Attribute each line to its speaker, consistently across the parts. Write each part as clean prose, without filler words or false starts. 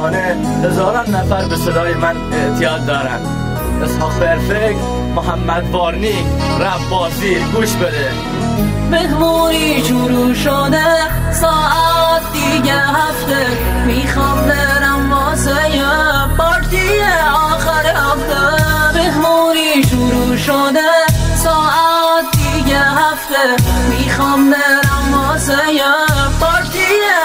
Speaker 1: خانه هزاران نفر به صدای من اعتیاد دارن. اسحاق پرفکت، محمد وارنیک، رپ بازی، گوش بده.
Speaker 2: مهمونی شروع شده، ساعت دیگه هفته، میخوام برم واسه یه پارتی آخر هفته. مهمونی شروع شده، ساعت دیگه هفته، میخوام برم واسه یه پارتی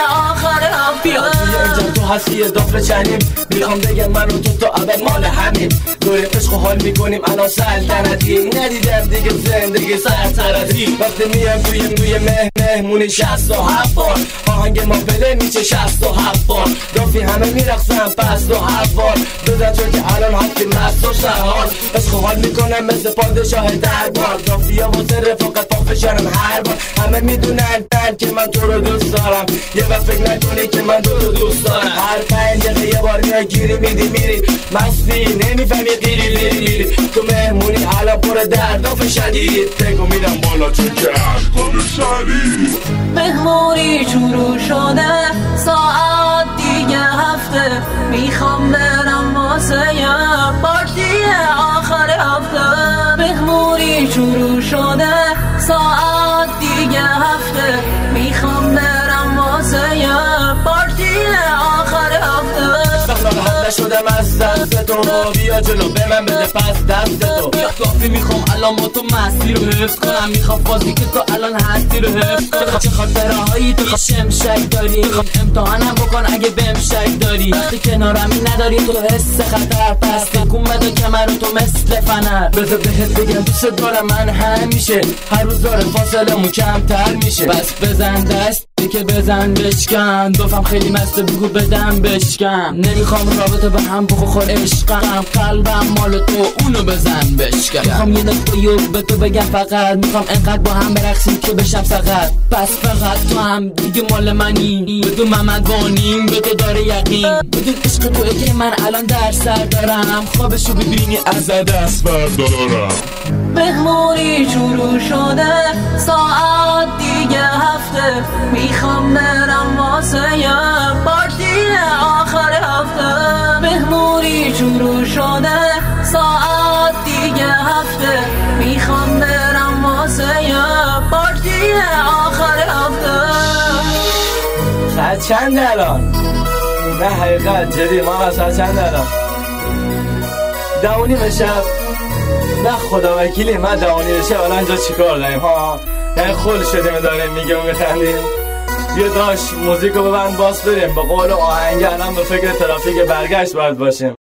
Speaker 2: آخر هفته.
Speaker 1: بیا اینجا تو هستی دافه چنیم، میخوام بگم من و تو ابد مال همین. دوریم عشق و حال میکنیم الان سلطنتی، ندیدم دیگه زندگی سرطرتی. وقتی میام توی مهمونی 67 بار، آهنگ ما پله میشه 67 بار. دافی همه میرقصن پس و حوار، بزن چون که الان هستی مست و سرحال. عشق و حال میکنم مثل پادشاه دربار، دافیا واسه رفاقت پا فشارم هر بار. همه میدونن که من تو رو دوست دارم، یه وقت فکر نکنی که من تو رو دوست دارم. هر 5 دقیقه یه بار میای گیری میری مستی، نمیفهمی قیری تو مهمونی الان پر درد و شدید. تکو میدم بالا چون که الکل شدید.
Speaker 2: مهمونی شروع شده، ساعت دیگه هفته، میخوام برم واسه یه پارتی آخر هفته. مهمونی شروع شده، ساعت دیگه هفته، میخوام برم واسه یه پارتی آخر هفته.
Speaker 1: شدم از دست تو، بیا جلو به من بده پس دست تو.
Speaker 3: کافی میخوام الان با تو مستی رو حفظ کنم، میخوام بازی که تو الان هستی رو حفظ کنم. چه خاطره هایی تو شمشک داری، میخوام امتحانم بکن اگه بهم شک داری. وقتی کنارمی نداری تو حس خطر، پس تکون بده کمر تو مثل فنر.
Speaker 1: بذار بهت بگم دوست دارم من همیشه، هر روز داره فاصله مو کمتر میشه.
Speaker 3: بس بزن دست که بزن بشکن، دوفم خیلی مسته بگو بدم بشکن. نمیخوام رابطه به هم بخور عشقم، قلبم مال تو اونو بزن بشکن. میخوام یه نکته به تو بگم فقط، میخوام انقدر با هم برقصیم که بشم سقط. پس فقط تو هم دیگه مال منی، بدون محمد وانیم به تو داره یقین. بدون عشق توی که من الان در سر دارم، خوابشو ببینی از دست بردارم.
Speaker 2: مهمونی شروع شده، ساعت دیگه هفته، میخوام برم واسه یه پارتی آخر هفته. مهمونی شروع شده، ساعت دیگه هفته، میخوام برم واسه یه پارتی آخر هفته.
Speaker 1: ساعت چند الان؟ نه حقیقت جدی ما ساعت چند الان؟ 10:30 شب. نه خدا وکیلی من 10:30 شب الان اینجا چیکار داریم ها؟ یعنی خول شدیم داریم میگیم میخندیم. یه داش موزیکو ببند باز بریم، به قول آهنگ الان به فکر ترافیک برگشت باید باشیم.